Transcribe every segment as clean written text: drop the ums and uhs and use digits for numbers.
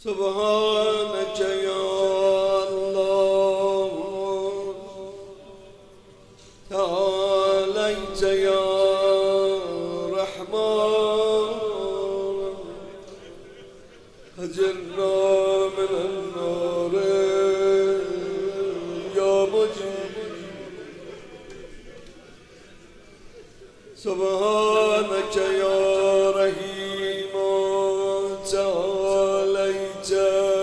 سبحانك يا الله تعاليت يا رحمن أجرنا من النار يا مجيب سبحانك يا رحيم تعاليت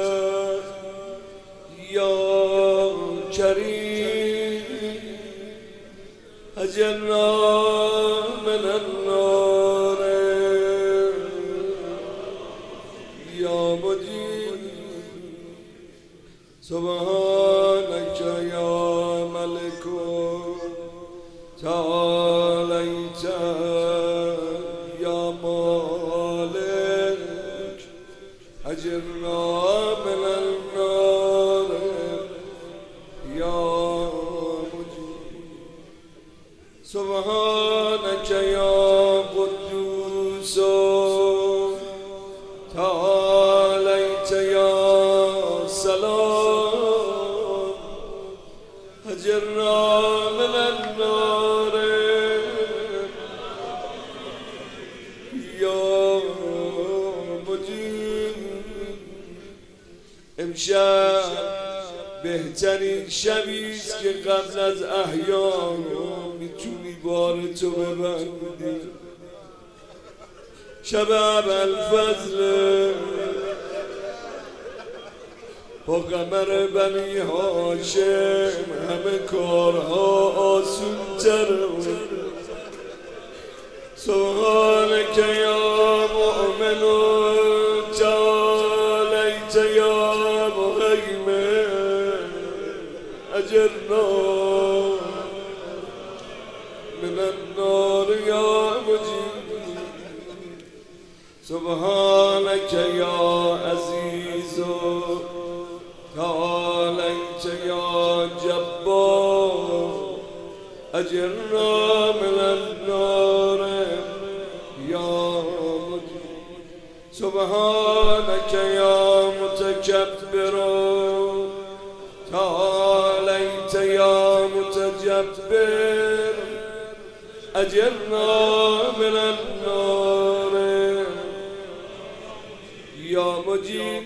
يا كريم أجرنا من النار يا مجيب سبحانك يا ملك تعاليت يا مالك أجرنا من النار يا مجيب سبحانك يا قدوس تعاليت يا سلام أجرنا من النار يا مجيب امشب بهترین شبیست که قبل از احیا میتونی بار تو ببندی. شب ابوالفضل با قمر بنی هاشم همه کارها آسون تر. سبحانك يا مؤمن تعاليت يا مهيمن أجرنا من النار يا مجيب سبحانك يا عزيز تعاليت يا جبار أجرنا من النار يا مجيب سبحانك يا متكبر تعاليت يا متجبر أجرنا من النار يا مجيب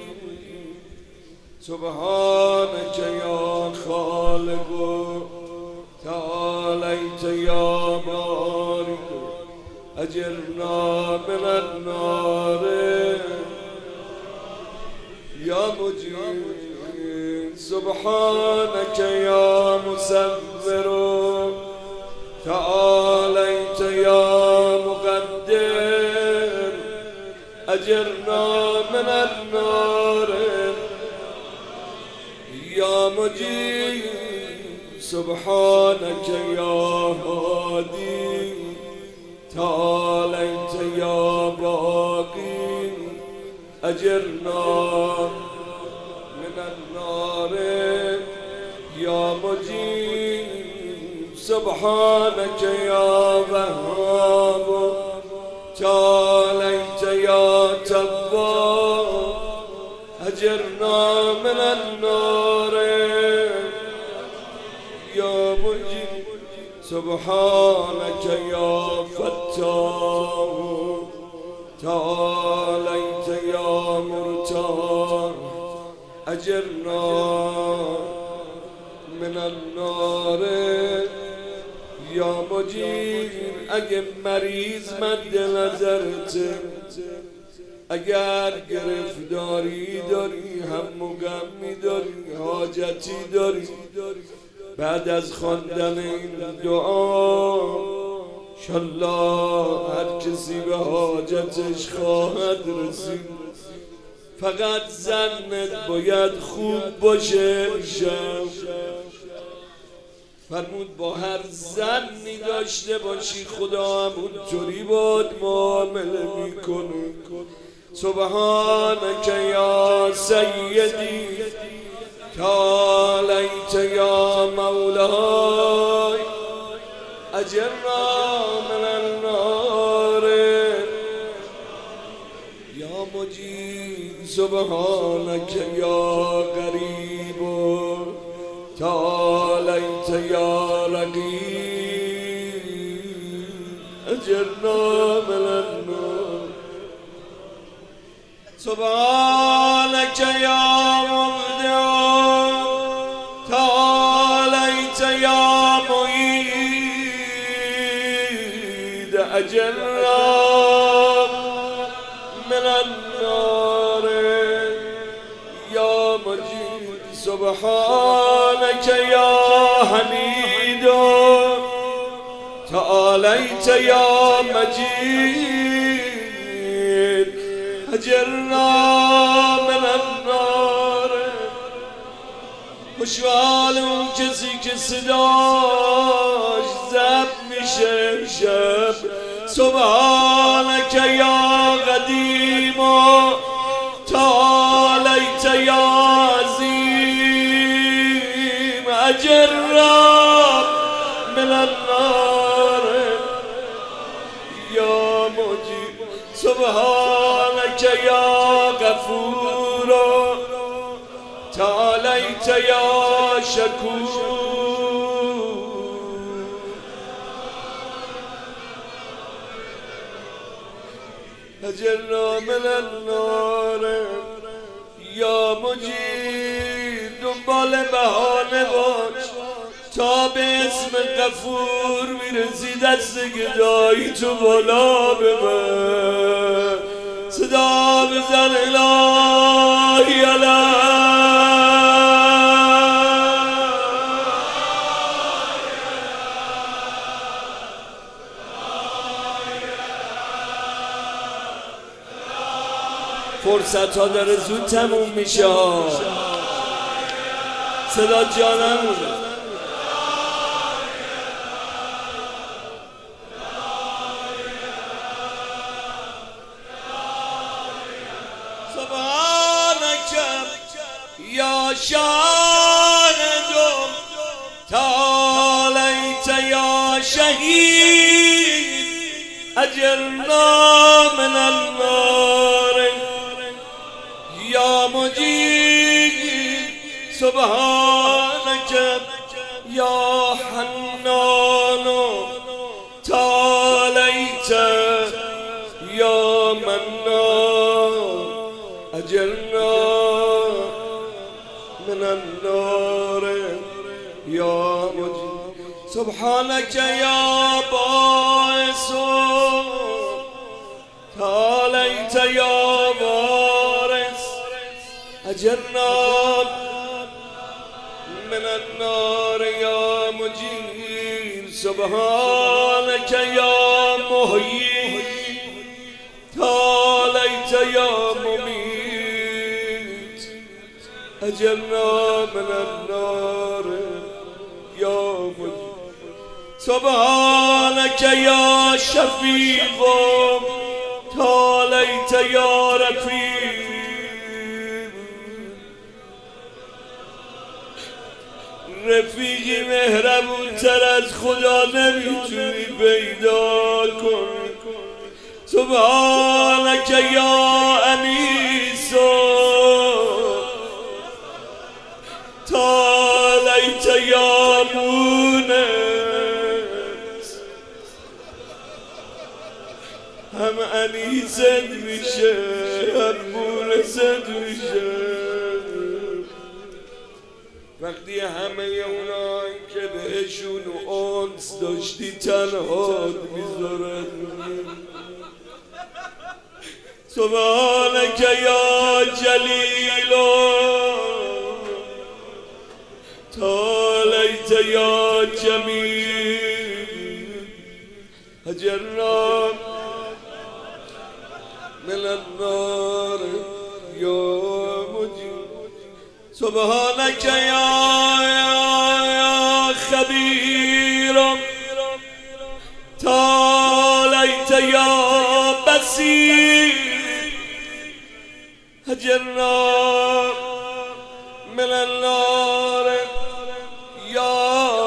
سبحانك يا خالق تعاليت يا بارئ أجرنا من النار يا مجيب سبحانك يا مسبر تعاليت يا مقدر أجرنا من النار يا مجيب سبحانك يا هادي تعاليت يا باقي أجرنا من النار يا مجيب سبحانك يا وهاب تعاليت يا تواب أجرنا من النار يا مجيب سبحانك يا فتاح تعاليت يا مرتاح أجرنا من النار يا مجيب اگه مریض مد نظرته، اگر گرفتاری داری، هم و غمی داری، حاجتی داری، بعد از خواندن این دعا انشالله هر کسی به حاجتش خواهد رسید. فقط ظنت باید خوب باشه. فرمود با هر ظنی داشته باشی خدا همونطوری باید معامله میکنه. سبحانك یا سیدی تعالیت یا مولاي اجرنا من النار یا مجید. سبحانك يا غريب تعاليت يا رقيب أجرنا من النار سبحانك يا مبدع تعاليت يا معيد أجرنا من النار يا مجيد سبحانك يا حميد تعاليت يا مجيد أجرنا من النار خوشحال اون کسی که صداش ضبط میشه شب سبحانك يا قديم تعاليت يا عظيم أجرنا من النار يا مجيب سبحانك يا غفور تعاليت يا شكور أجرنا من النار یا مجید دنبال بهانه باش تا به اسم غفور میرسی دست گدایی تو بالا ببر صدا بزن الهی فرصت ها داره زود تموم میشه صدا جانمونه سبحانك یا شاهد تعاليت یا شهید أجرنا من النار یا مجید سبحانك یا حنان تعاليت یا منان أجرنا من النار یا مجید سبحانك یا باعث تعاليت یا وارث أجرنا من النار يا مجير سبحانك يا محيي تعاليت يا مميت أجرنا من النار يا مجير سبحانك يا شفيق تعاليت يا رفيق رفیقی مهربون تر از خدا نمیتونی پیدا کن سبحانك یا انیس تعاليت یا مونس هم انیست میشه هم مونست میشه وقتی همه اونایی که بهشون انس داشتی تنهات میذارن سبحانك یا جلیل تعاليت یا جمیل أجرنا من النار یا مجید سبحانك يا خبير تعاليت يا بصير أجرنا من النار يا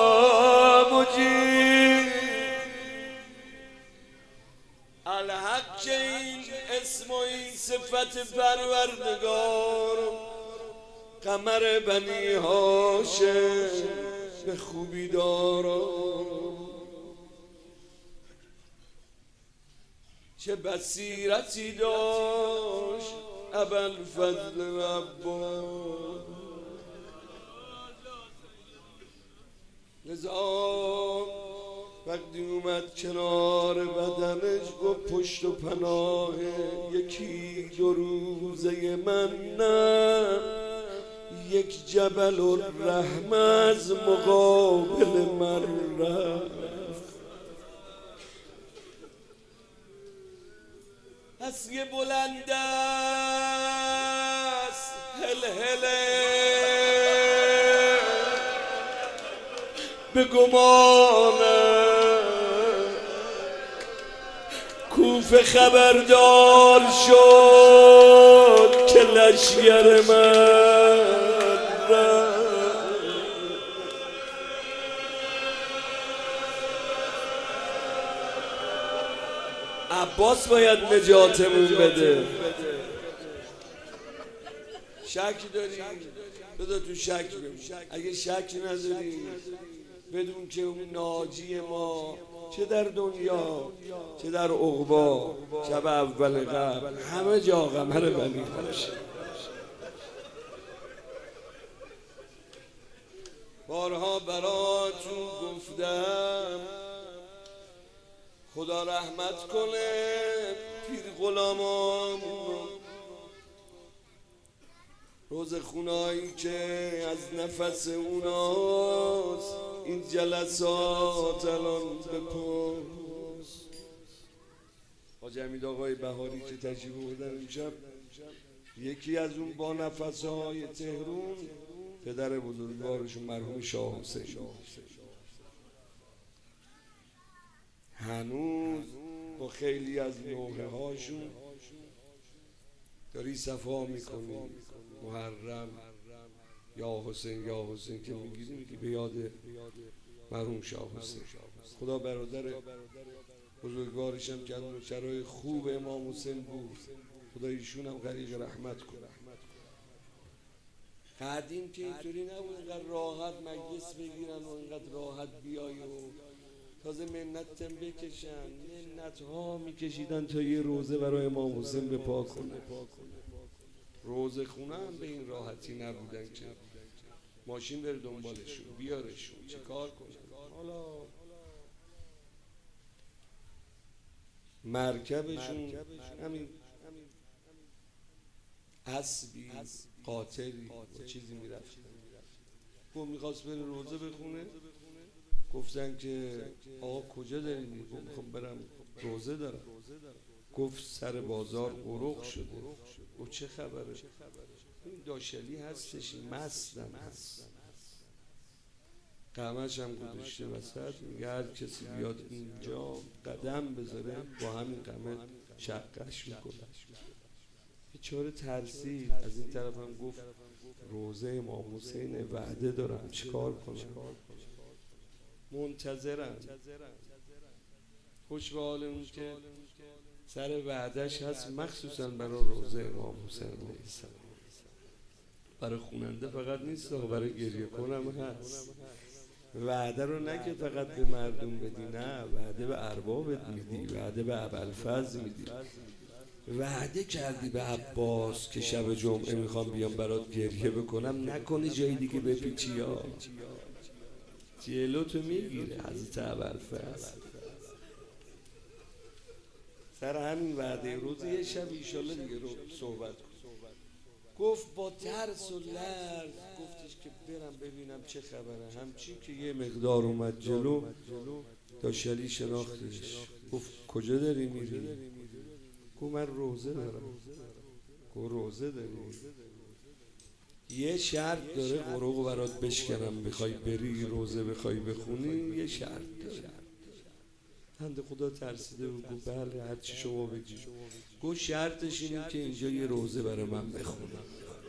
مجيب الحق این اسم و این صفت پروردگار قمر بنی هاشم به خوبی دارم، چه بصیرتی داشت ابوالفضل عباس. لذا وقتی اومد کنار بدنش گفت پشت و پناه یکی دو روزه من نه، یک جبل الرحمه از مقابل من رفت. از یه بلند است هل هله به گمانم، کوفه خبردار شد که لشگر من رفت. عباس باید نجاتمون بده. شک داری؟ بذار تو شک بیم. اگه شک نداری بدون که اون ناجی ما چه در دنیا چه در عقبا شب اول قبل همه جا قمر بنی هاشم. بارها براتون گفتم خدا رحمت کنه پیر غلامان، روز خونایی که از نفس اوناست این جلسات الان بپرس. حاج حمید آقای بهاری که تشریف بردن امشب، یکی از اون با نفسهای تهرون پدر بزرگوارشون مرحوم شاه حسین هنوز با خیلی از نوحه هاشون داری صفا میکنی. محرم یا حسین یا حسین که میگی به یاد مرحوم شاه حسین. خدا برادر بزرگوارشم که از نوکرای خوب امام حسین بود، خدا ایشون هم غریق رحمت کنه. قدیم که اینطوری نبود اینقدر راحت مجلس بگیرن و اینقدر راحت بیای و تازه منت بکشن. منت ها میکشیدن تا یه روزه برای امام حسین به پا کنه. روزه خونه هم به این راحتی نبودن که ماشین بره دنبالشون بیارشون چه کار کنن. حالا مرکبشون همین اسبی قاطری و چیزی میرفت. گفت میخواست بره روزه بخونه، گفتن که آقا کجا داری؟ گفت میخوام برم روزه دارم. گفت سر بازار غرق شده. گفت چه خبره؟ این داشلی هستش مستم هست، قمش هم گذاشته وسط، میگه هر کسی بیاد اینجا قدم بذاره با همین قمه شقش میکنه. بیچاره ترسید. از این طرف هم گفت روزه امام حسین وعده دارم چیکار کنم؟ منتظرم. خوش به حال اون که سر وعدش هست، مخصوصا برای روزه امام حسین علیه السلام. برای خوننده فقط نیست، برای گریه کنم هست. وعده رو نه که فقط به مردم بدی، نه وعده به اربابت میدی، وعده به ابوالفضل میدی. وعده کردی به عباس که شب جمعه میخوام بیام برات گریه بکنم، نکنی جای دیگه بپیچی یا جلو تو میگیره حضرت ابوالفضل. سر همین وعده روز یه شب ایشالله دیگه رو صحبت کن. گفت با ترس و لرز گفتش که برم ببینم چه خبره. همچین که یه مقدار اومد جلو داشلی شناختش. گفت کجا داری میری؟ گفت من روزه دارم. گفت روزه داری؟ یه شرط داره قروق برات بشکنم بخوای بری روزه بخوای بخونی، یه شرط داره. بنده خدا ترسیده و گفت بله هرچی شما بگی. گفت شرطش اینه که اینجا یه روزه برای من بخونم.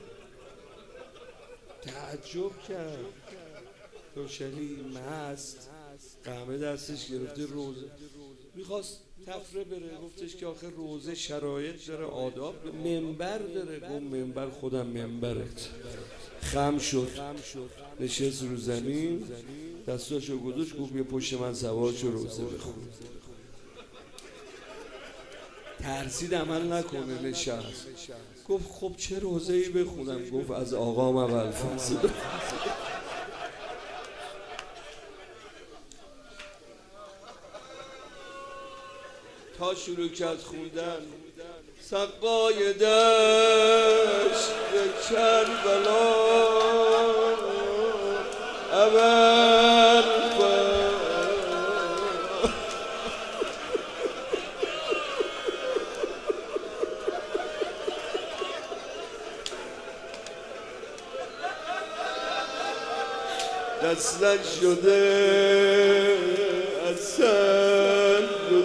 تعجب کرد. داشلی مست قهمه دستش گرفته روزه میخواست تفره بره. گفتش که آخه روزه شرایط داره، آداب، منبر داره. گفت منبر خودم منبرت. خم شد، نشست رو زمین، دستاشو گذاشت، گفت بیا پشت من سوار شو روزه بخون. ترسید عمل نکنه، نشست. گفت خب چه روزه‌ای بخونم؟ گفت از آقام ابوالفضل. تا شروع کرد خوندن سقای دشت کربلا ابوالفضل. دستش شده از سر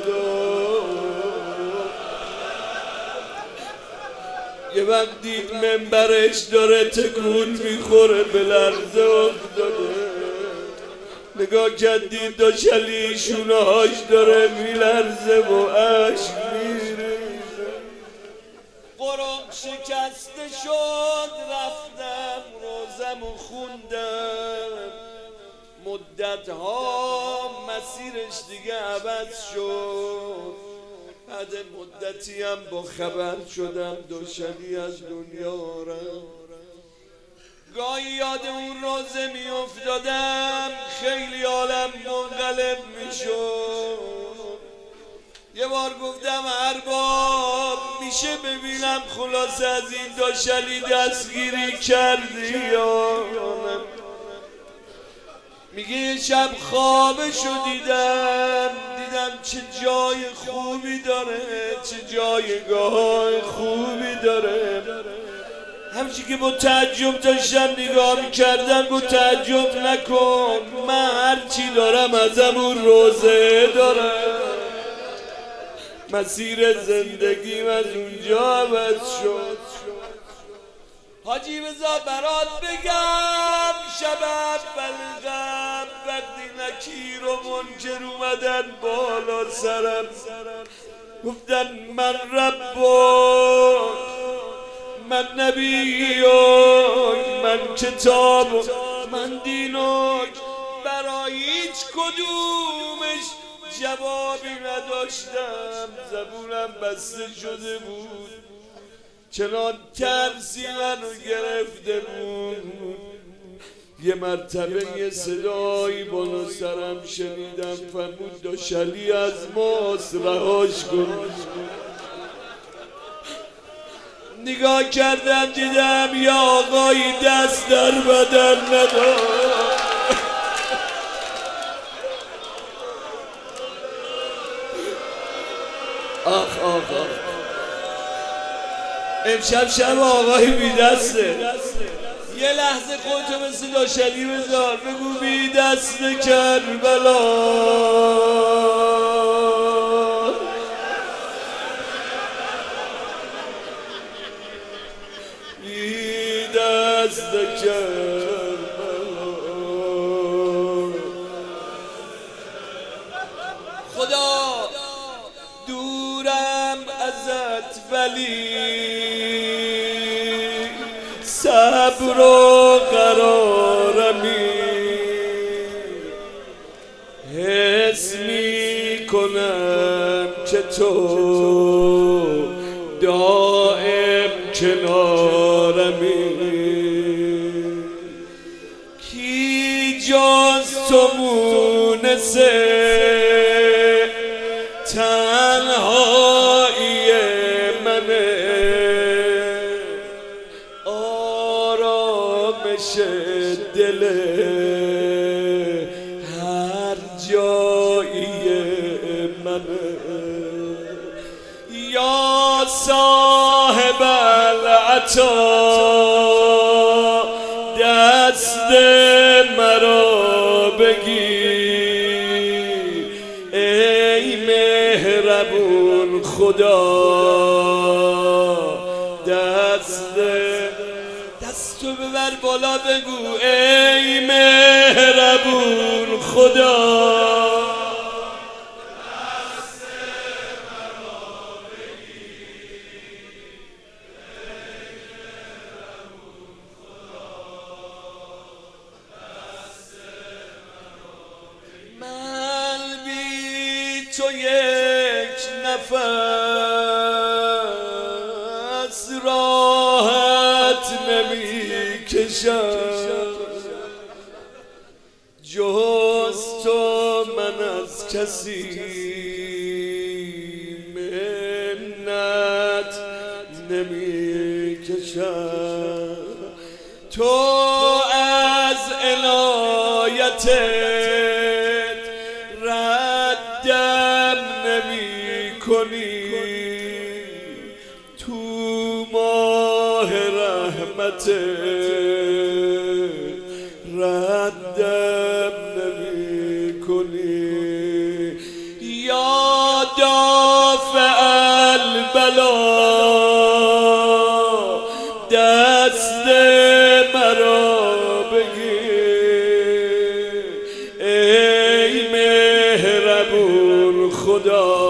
یه وقت دید منبرش داره تکون میخوره، به لرزه افتاده. نگاه کرد دید داشلی شونه هاش داره میلرزه و عشق میریزه. قرآن شکسته شد، رفتم روزم و خوندم. مدت ها مسیرش دیگه عوض شد. بعد مدتی هم با خبر شدم داشلی از دنیا رفت. گاهی یاد اون روزه می افتادم، خیلی عالم منقلب می شد. یه بار گفتم ارباب میشه ببینم خلاصه از این داشلی دستگیری کردی یا نه؟ میگه یه شب خوابشو دیدم چه جای خوبی داره، چه جایگاه خوبی داره. همچی که با تعجب داشتم نگاه میکردم، گفت تعجب نکن، من هرچی دارم از همون روزه دارم. مسیر زندگیم از اونجا عوض شد. حاجی بذار برات بگم، شب بلغم وقتی نکیر و منکر اومدن بالا سرم، گفتن من ربک، من نبیک، من کتابک، من دینک. برای هیچ کدومش جوابی نداشتم، زبونم بسته شده بود. چنان ترسی منو گرفته بود. یه مرتبه یه صدایی بالا سرم شنیدم، فرمود داشلی از ماست، رهاش کن. نگاه کردم دیدم یا آقایی دست در بدن ندار. آخ آخ آخ، امشب شب آقای بی دسته. یه لحظه خودتو مثل داشلی بذار، بگو بی دست کربلا، بی دست کربلا. خدا دورم ازت ولی صبر و قرارمی، حس می کنم که تو دائم کنارمی. کی جز تو مونسه تنهایی منه، آرامش دل هر جایی منه. یا صاحب العطا دست مرا بگیر، ای مهربون خدا دستو ببر بالا، بگو ای مهربون خدا تو یک نفس راحت نمی کشم، جز تو من از کسی منت نمی کشم. تو از عنایتت ردم نمی کنی، تو ماه رحمتت ردم نمی کنی. یا دافع البلا دست مرا بگیر، ای مهربون خدا،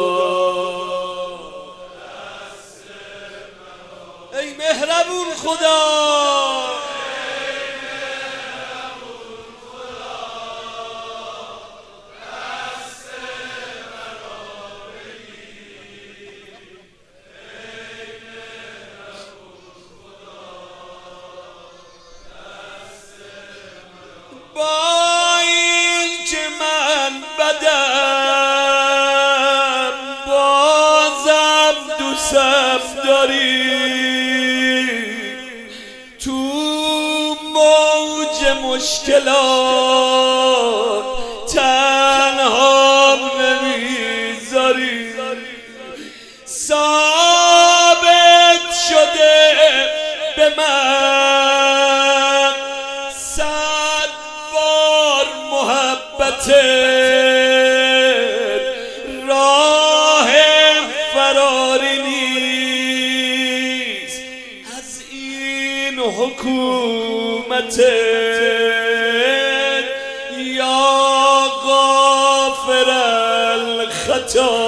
ای مهربون خدا. با این که من بدم بازم دوستم داری، تو موج مشکلات تنها نمیذاری. ثابت شده به من راه فراری نیست از این حکومت. یا غافر الخطا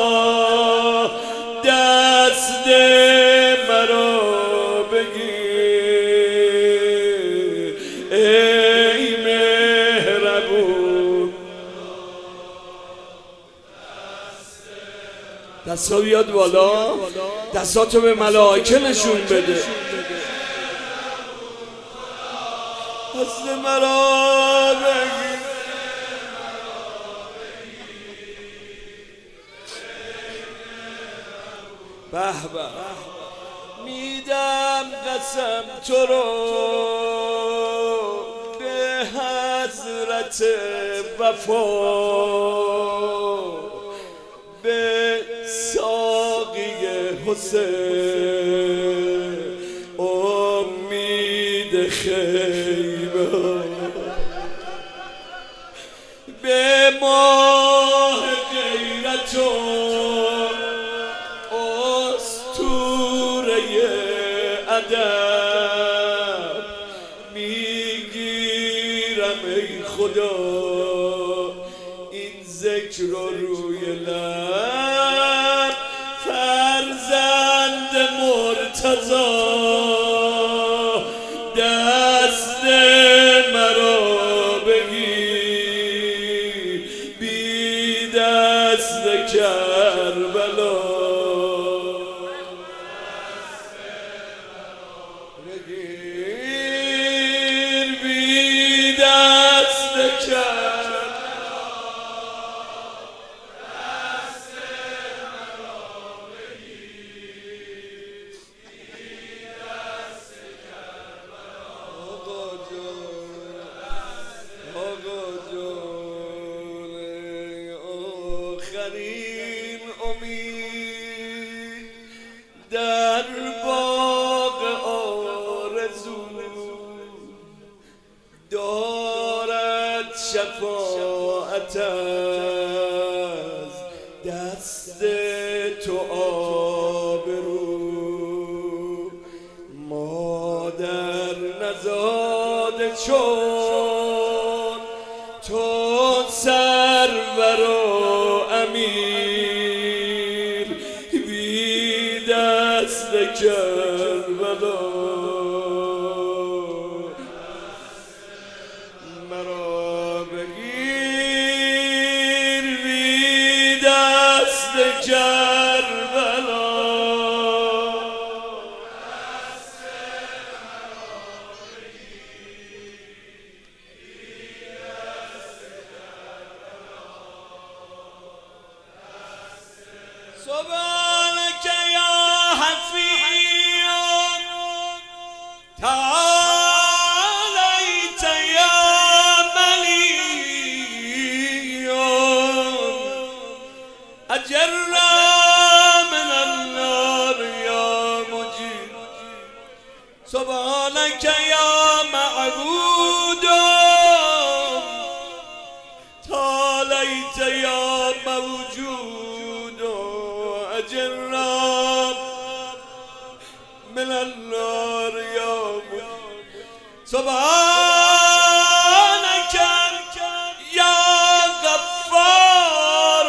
دست مرا بگیر، ای مهربون. دستا بیاد بالا، دستاتو به ملائکه نشون بده. دست مرا بگیر، به به. میدم قسم تو رو به حضرت وفا، به ساقی حسین امید خیمه، به ماه غیرت و اسطوره ادب میگیرم ای خدا این ذکر رو روی لب. فرزند مرتضی دست مرا بگیر، بی دست کربلا بگیر، بی دست کربلا. آخرین امید در باغ آرزو دارد شفاعت از دست تو آبرو. مادر نزاده چون تو سرور و امیر، بی دست کربلا مرا بگیر، بی دست کربلا سبحانك يا حفيظ تعاليت يا مليك أجرنا من النار يا مجيب سبحانك يا معبود تعاليت يا موجود أجرنا من النار يا مجيب سبحانك يا غفار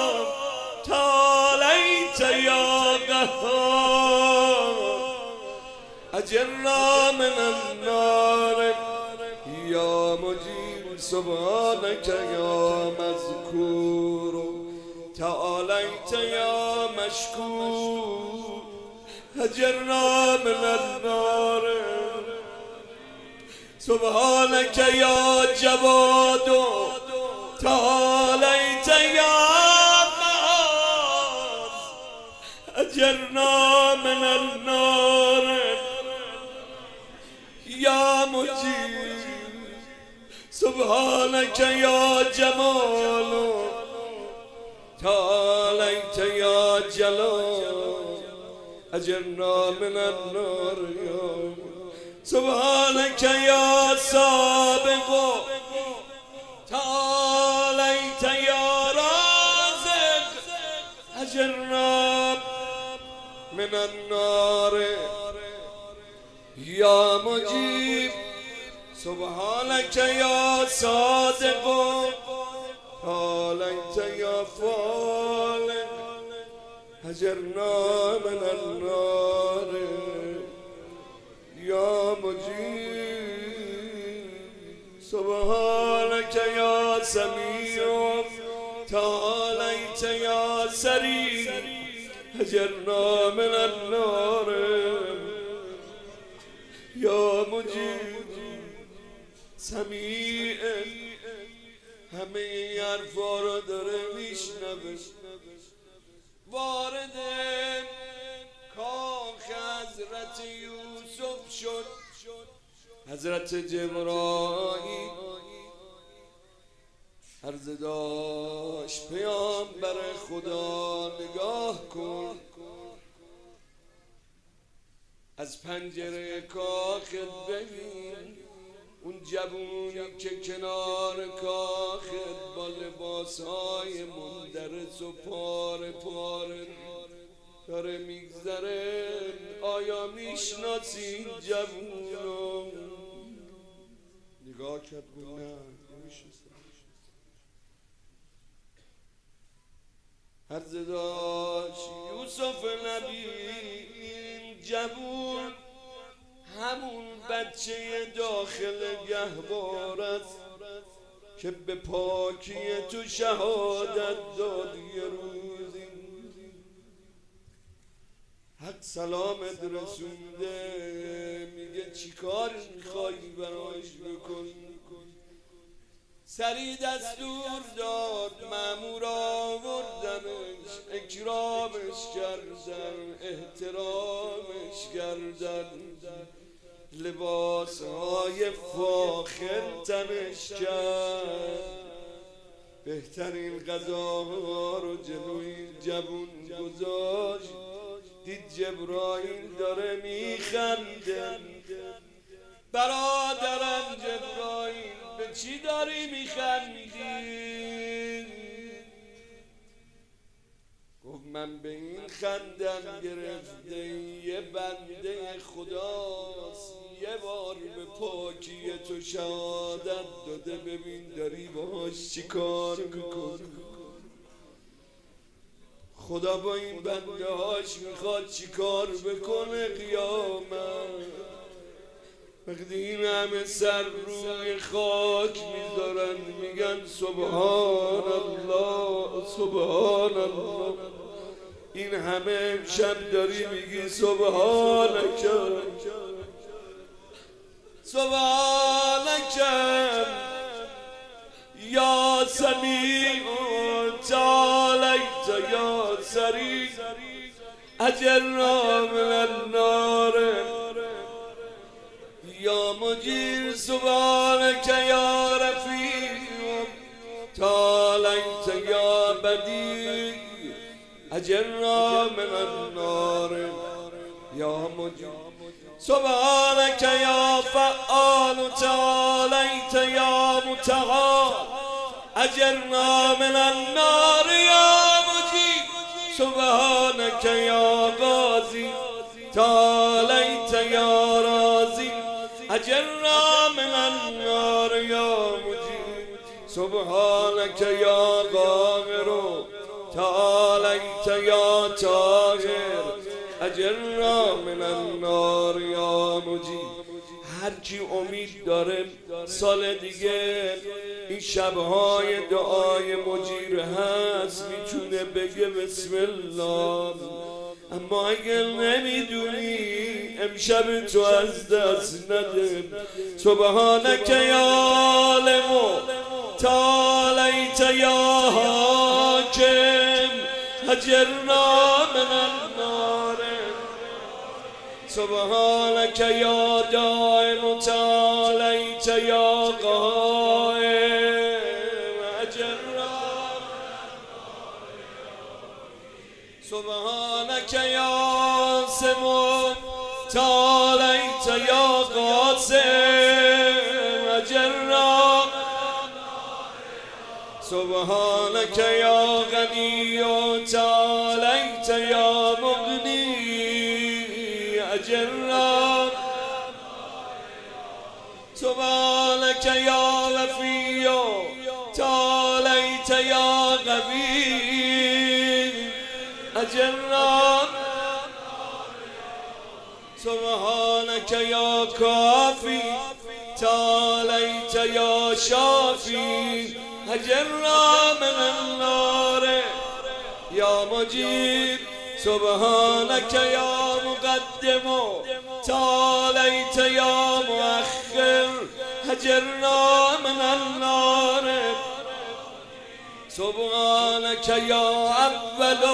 تعاليت يا قهار أجرنا من النار يا مجيب سبحانك يا مذكور تعاليت يا مشكور أجرنا من النار سبحانك يا جواد تعاليت يا معاذ أجرنا من النار يا مجيب سبحانك يا جمال تعاليت يا جلال أجرنا من النار يا سبحانك يا سابق تعاليت يا رازق أجرنا من النار يا مجيب سبحانك يا صادق تعاليت يا فالق أجرنا من النار يا مجيب سبحانك يا سميع تعاليت يا سريع أجرنا من النار يا مجيب سمیع همه حرفا رو داره میشنوه وارد کاخ حضرت یوسف شد حضرت جبرائیل عرض داشت پیامبر خدا نگاه کن از پنجره کاخت ببین اون جوونی که کنار کاخت با لباسهای مندرس و پاره پاره داره میگذره آیا میشناسی این جوونو؟ نگاه کرد گفت نه نمیشناسم. عرض داشت یوسف نبی این جوون همون بچه داخل گهوار است که به پاکی تو شهادت داد یه روزی حق سلامت رسونده میگه چی کار میخوای برایش بکن سری دستور داد مأمور آوردنش اکرامش کردن احترامش کردن لباسهای فاخر تنش کرد بهترین غذاها رو جلوی جوون گذاشت دید جبرائیل داره میخنده برادرم جبرائیل به چی داری میخندی؟ گفت من به این خندم گرفته یه بنده خداست یه بار به پاکی تو شهادت داده ببین داری باهاش چی کار میکنی خدا با این بنده هاش میخواد چی کار بکنه قیامت وقتی این همه سر روی خاک میذارن میگن سبحان الله سبحان الله این همه امشب داری میگی سبحانک سبحانک یا سمیع تعالیت یا سریع اجرنا من النار یا مجیر سبحانک یا رفیع تعالیت یا بدیع اجرنا من النار یا مجیر سبحانک یا فعال تعالیت یا متعال اجرنا من النار یا مجیر سبحانک یا غازی تعالیت یا رازی اجرنا من النار یا مجیر سبحانک یا قاهر تعالیت یا طاهر اجرنا من النار یا مجیر. هرچی امید داره سال دیگه این شبهای دعای مجیر هست میتونه بگه بسم الله. اما اگر نمیدونی امشب تو از دست نده. سبحانک یا عالم تعالیت یا حاکم اجرنا من النار سبحانک یا دائم تعالیت یا قائم اجرنا سبحانک یا سمو تعالیت یا قاسم اجرنا سبحانک یا غنی تعالیت یا مغنی اجرنا سبحانک یا وفی تعالیت یا قوی اجرنا سبحانک یا کافی تعالیت یا شافی اجرنا من النار یا مجیر سبحانک یا مقدم تعالیت یا مؤخر اجرنا من النار سبحانک یا اول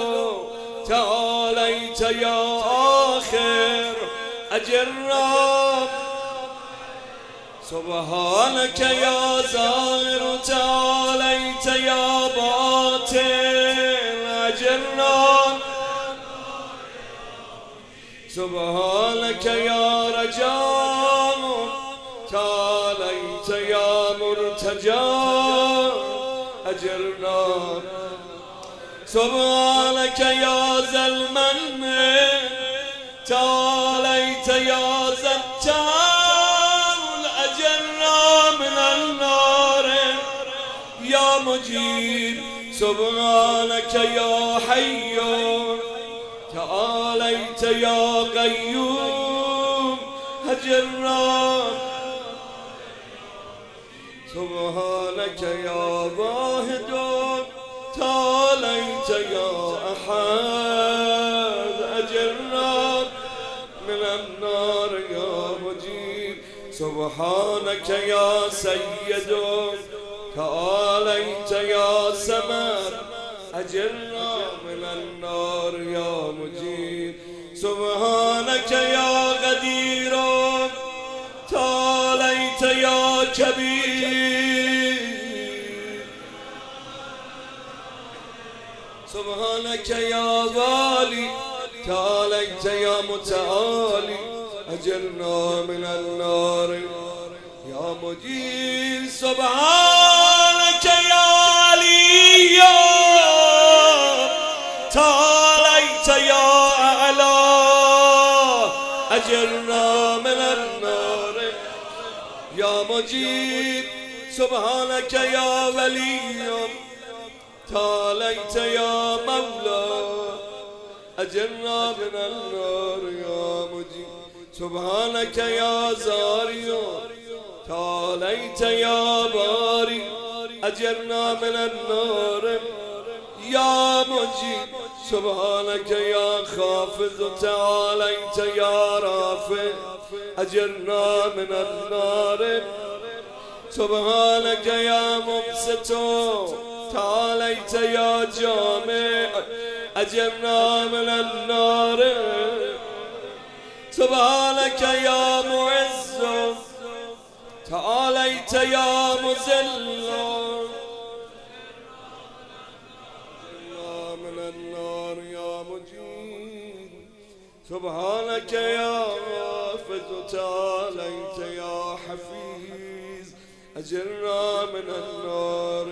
تعالیت یا آخر اجرنا سبحانک یا ظاهر تعالیت یا باطن اجرنا سبحانک یا رجاء تعالیت یا مرتجا اجرنا سبحانک یا ذا المن تعالیت یا ذا الطول اجرنا من النار یا مجیر سبحانک یا حی تعالیت یا قیوم اجرنا سبحانک یا واحد تعالیت یا احد اجرنا من النار یا مجیر سبحانک یا سید تعالیت یا سمر اجرنا من النار یا مجیر سبحانک یا قدیر تعالیت یا کبیر سبحانک یا والی تعالیت یا متعالی اجرنا من النار یا مجیر سبحانک یا علی تعالیت یا اعلا اجرنا من النار یا مجیر سبحانک یا ولی تعالیت یا مولا اجرنا من النار یا مجیر سبحانک یا زاری تعالیت یا باری اجرنا من النار یا مجیر سبحانك يا خافض تعاليت يا رافع أجرنا من النار سبحانك يا مبسط تعاليت يا جامع أجرنا من النار سبحانك يا معز تعاليت يا مذل أجرنا من النار يا مجيب سبحانك يا حافظ تعاليت يا حفيظ أجرنا من النار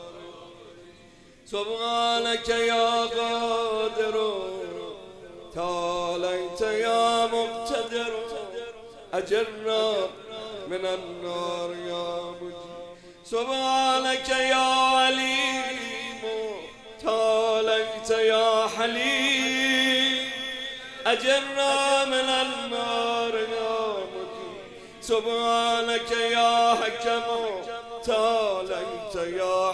سبحانك يا قادر تعاليت يا مقتدر أجرنا من النار يا مجيب سبحانك يا عليم تعاليت يا حليم أجرنا من النار يا مجيب سبحانك يا حكم تعاليت يا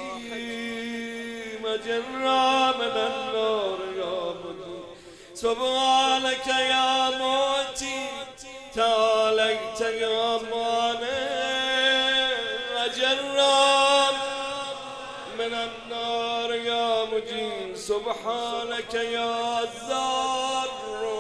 حكيم أجرنا من النار يا مجيب سبحانك يا معطي تعاليت يا مانع أجرنا من النار يا مجيب سبحانك يا الزار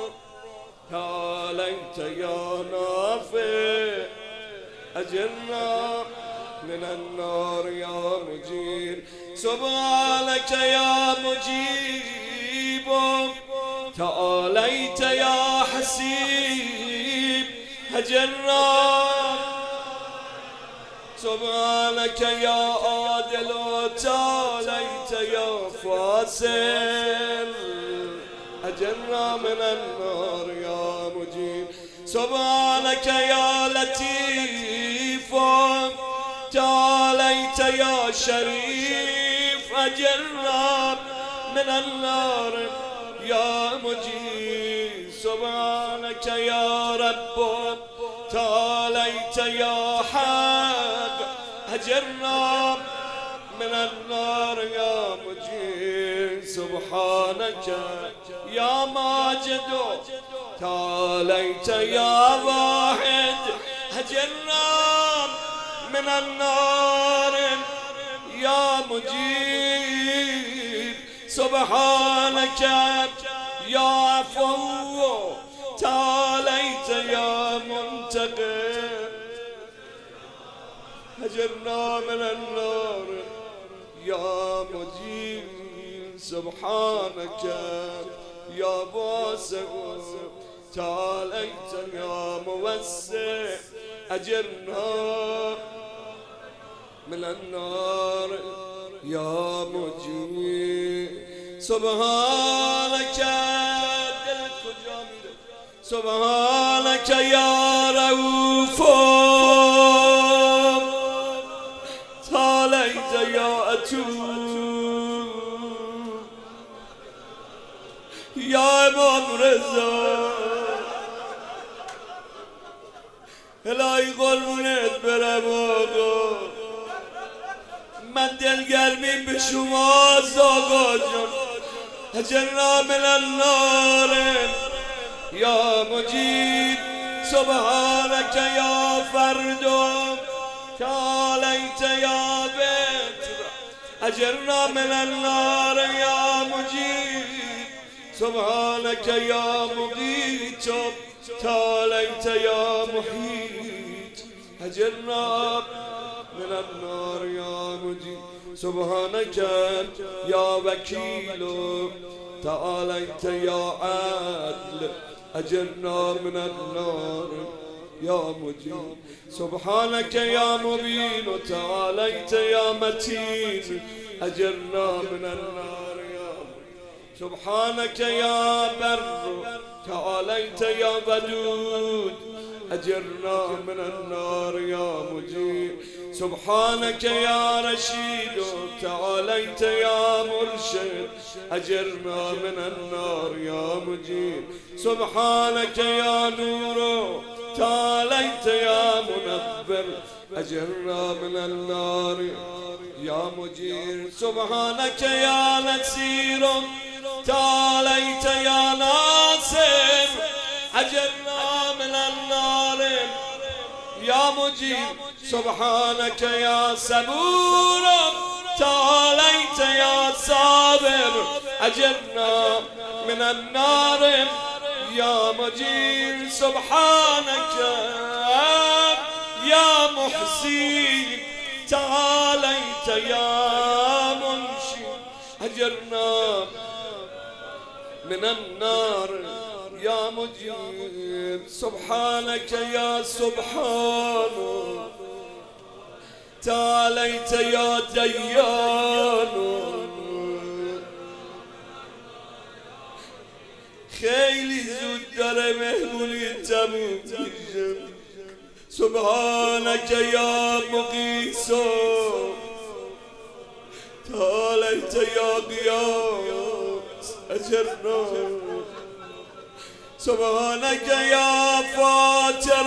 تعاليت يا نافع أجرنا من النار يا مجيب سبحانك يا مجيب تعاليت يا حسيب أجرنا سبحانك يا عادل تعاليت يا فاصل أجرنا من النار يا مجيب سبحانك يا لطيف تعاليت يا شريف أجرنا من النار يا مجيب سبحانك يا رب تعاليت يا حق أجرنا من النار يا مجيب سبحانك يا ماجد تعاليت يا واحد أجرنا من النار يا مجيب سبحانك يا عفو تعاليت يا منتقم أجرنا من النار يا مجيب سبحانك يا واسع تعاليت يا موسع أجرنا من النار يا مجيب سبحانك سبحانك يا رؤوف تعاليت يا أتوب يا امام رضا الهی قربونت برم آقا من دلگرمیم به شما آقا جان أجرنا من النار يا مجيب سبحانك يا فرد تعاليت يا بيت أجرنا من النار يا مجيب سبحانك يا مقيت تعاليت يا محيط أجرنا من النار يا مجيب سبحانك يا وكيل تعاليت يا عدل أجرنا من النار يا مجيب سبحانك يا مبين تعاليت يا متين أجرنا من النار يا مجيب سبحانك يا بر تعاليت يا ودود أجرنا من النار يا مجيب سبحانك يا رشيد تعاليت يا مرشد أجرنا من النار يا مجيب سبحانك يا نور تعاليت يا منبر أجرنا من النار يا مجير سبحانك يا نسير تعاليت يا ناصر أجرنا من النار يا مجيب سبحانك يا صبور تعاليت يا صابر أجرنا من النار يا مجيب سبحانك يا محسين تعاليت يا منشي أجرنا من النار يا مجيب سبحانك يا سبحان تعاليت يا ديان خیلی زود داره مهمونی تموم میشه سبحانك يا مقيس تعاليت يا قياس أجرنا سبحانك يا فاتر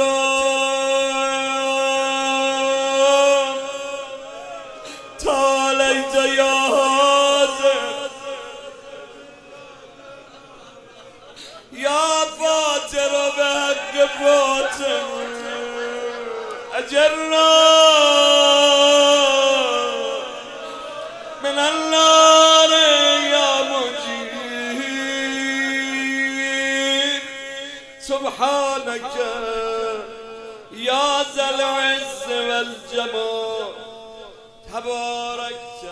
تعاليت يا هادر يا فاتر بحق فاتر أجرنا من النار يا مجيب سبحانك يا ذا العز والجمال تباركت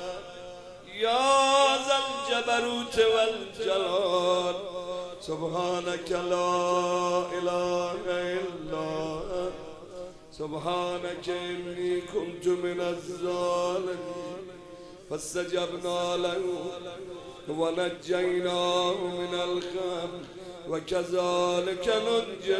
يا ذا الجبروت والجلال سبحانك لا إله إلا أنت سبحانك إني كنت من الظالمين فاستجبنا له ونجيناه من الغم وكذلك ننجي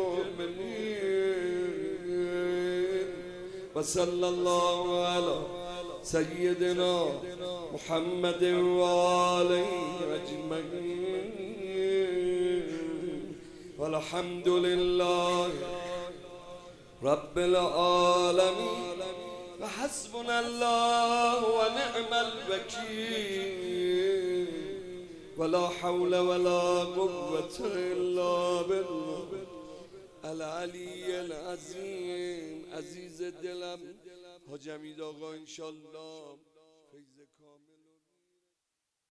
المؤمنين وصلى الله على سيدنا محمد وآله أجمعين والحمد لله رب العالمين وحسبنا الله ونعم الوكيل ولا حول ولا قوة إلا بالله العلي العظيم عزیز دلم حاج حمید آقا انشالله فیض کامل